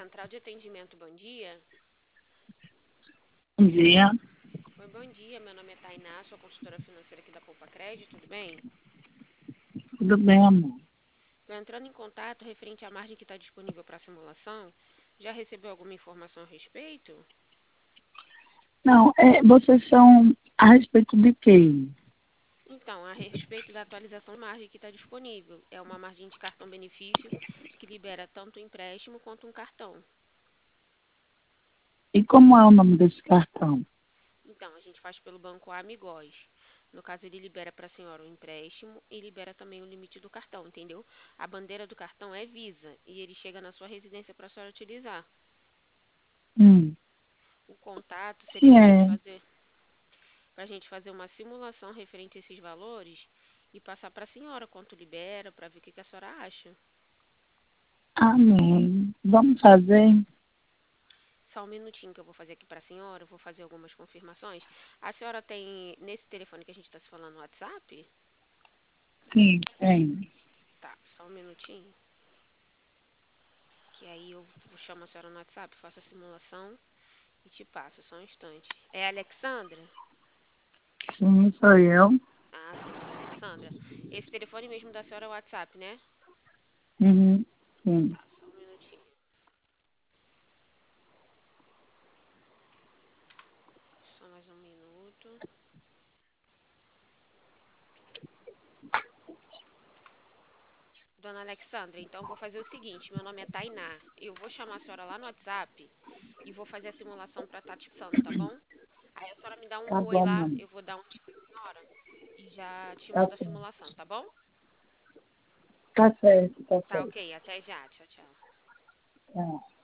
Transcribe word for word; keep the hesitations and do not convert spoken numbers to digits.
Central de Atendimento, bom dia. Bom dia, Oi, bom dia. Meu nome é Tainá, sou consultora financeira aqui da Poupa Crédito, tudo bem? tudo bem, amor? Estou entrando em contato referente à margem que está disponível para simulação. Já recebeu alguma informação a respeito? Não, é, vocês são a respeito de quê? Então, a respeito da atualização de margem que está disponível. É uma margem de cartão benefício que libera tanto um empréstimo quanto um cartão. E como é o nome desse cartão? Então, a gente faz pelo Banco Amigós. No caso, ele libera para a senhora o empréstimo e libera também o limite do cartão, entendeu? A bandeira do cartão é Visa e ele chega na sua residência para a senhora utilizar. Hum, O contato seria sim, para a gente é. fazer, para gente fazer uma simulação referente a esses valores e passar para a senhora quanto libera, para ver o que, que a senhora acha. Amém. Vamos fazer? Só um minutinho que eu vou fazer aqui para a senhora, eu vou fazer algumas confirmações. A senhora tem, nesse telefone que a gente está se falando no WhatsApp? Sim, tem. Tá, só um minutinho. Que aí eu vou chamar a senhora no WhatsApp, faço a simulação e te passo, só um instante. É a Alexandra? Sim, sou eu. Ah, sim, dona Alexandra. Esse telefone mesmo da senhora é o WhatsApp, né? Uhum, sim. Tá, só um minutinho. Só mais um minuto. Dona Alexandra, então eu vou fazer o seguinte, meu nome é Tainá. Eu vou chamar a senhora lá no WhatsApp e vou fazer a simulação para estar te passando, tá bom? Aí a senhora me dá um Tá oi bom, lá, mano. eu vou dar um oi pra senhora e já te Tá mando a certo. simulação, tá bom? Tá certo, tá Tá certo. ok, até já, tchau, tchau. Tá.